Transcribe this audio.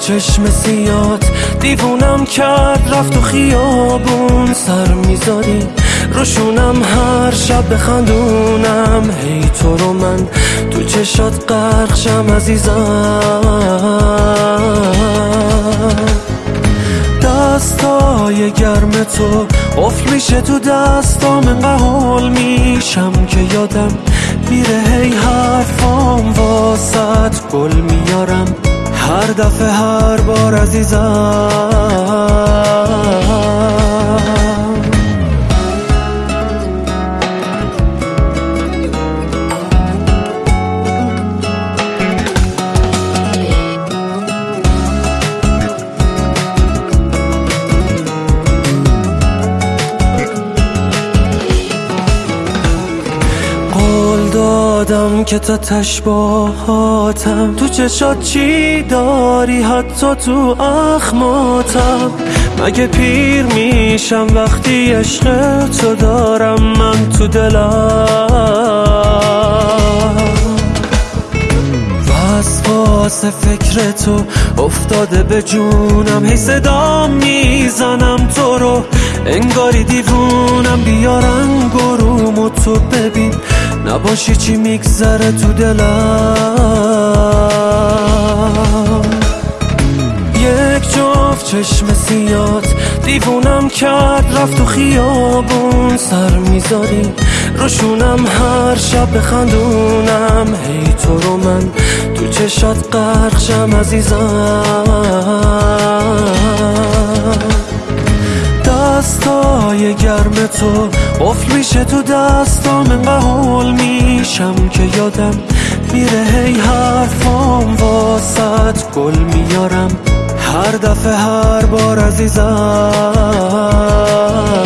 چشم سیات دیوونم کرد، رفت و خیابون سر میذاری روشونم، هر شب بخندونم هی تو رو من تو چشات غرق شم عزیزم. دستای گرم تو قفل میشه تو دستام، انقدر حال میشم که یادم میره هی حرفام واسط گل میارم هر دفعه هر بار عزیزم. دادم که تا تشباهاتم تو چشات چی داری، حتی تو اخماتم. مگه پیر میشم وقتی عشق تو دارم من تو دلم؟ واسه فکر تو افتاده به جونم، هی صدا میزنم تو رو انگاری دیوونم. بیا رنگ و رومو تو ببین، نباشی چی میگذره تو دلم. یک جفت چشم سیات دیوونم کرد، رفت و خیابون سر میذاری روشونم، هر شب بخندونم هی تو رو من تو چشات غرق شم عزیزم. دستای گرم تو قفل میشه تو دستام، انقدر حال میشم که یادم میره هی حرفام واسط گل میارم هر دفعه هر بار عزیزم.